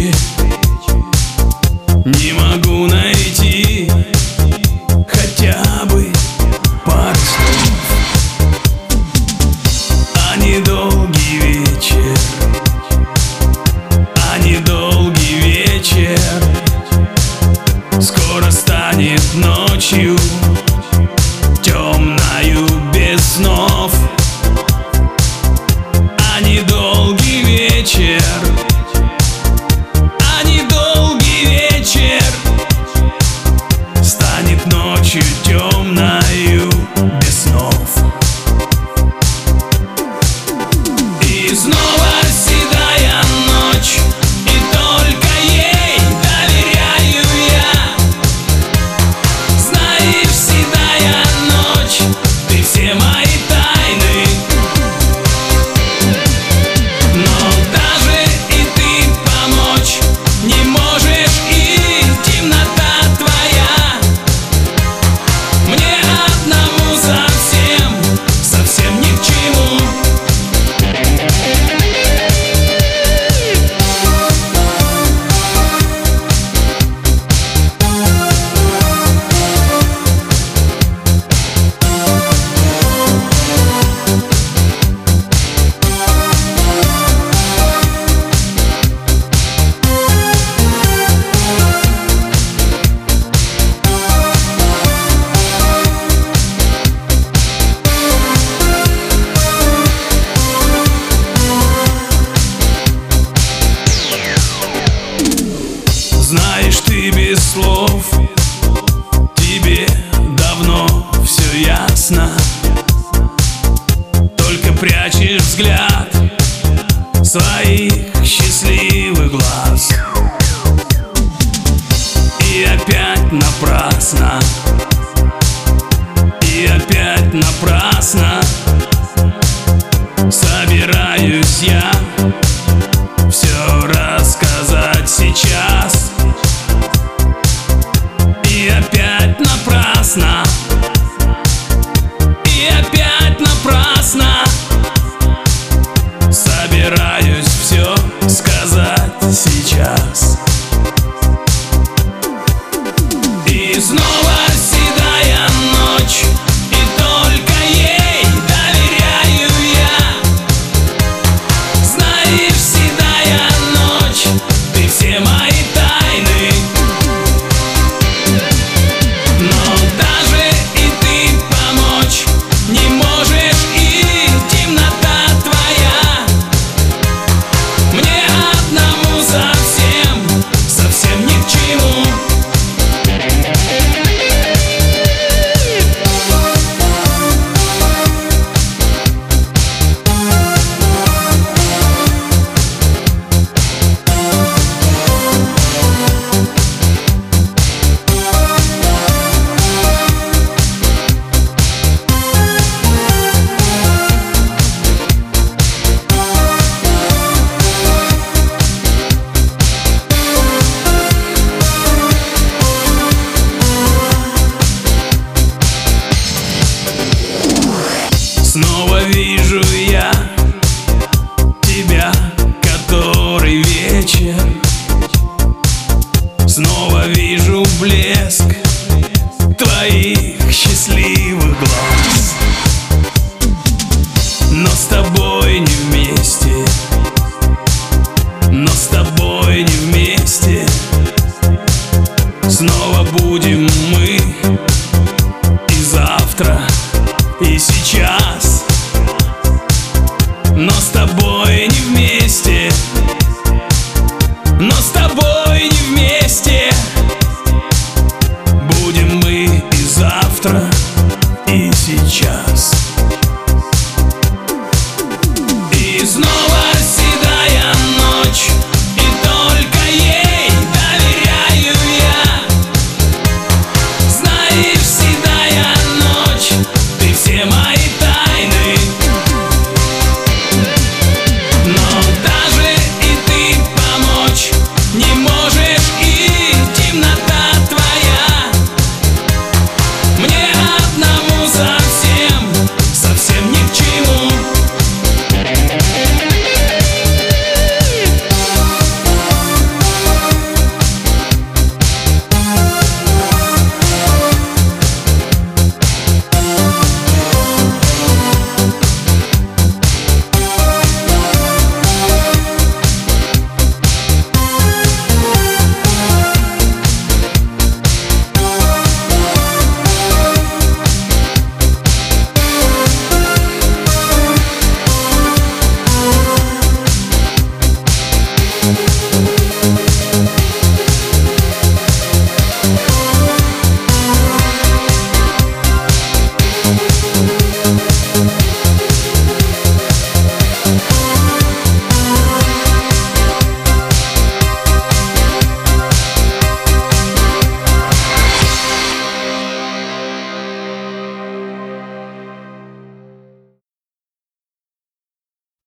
встречи не могу найти хотя бы пару слов. А недолгий вечер, а недолгий вечер скоро станет ночью, темною без снов. А недолгий вечер, а недолгий вечер станет ночью темною без снов. И снова седая ночь, и только ей доверяю я. Знаешь, седая ночь, ты все мои тайны. Но даже и ты помочь не можешь, и темнота твоя мне одному совсем, совсем ни к чему. Знаешь, ты без слов, тебе давно все ясно. Только прячешь взгляд своих счастливых глаз. И опять напрасно, и опять напрасно собираюсь я все рассказать сейчас. И опять напрасно, и опять напрасно собираюсь все сказать сейчас. И снова седая ночь, и только ей доверяю я. Знаешь, седая ночь, ты все мои тайны. Но даже и ты помочь не можешь, и темнота твоя мне одному совсем, совсем ни к чему. Снова вижу я тебя, который вечер. Снова вижу блеск твоих счастливых глаз. Но с тобой не вместе, но с тобой не вместе. Снова будем мы и завтра, и сейчас.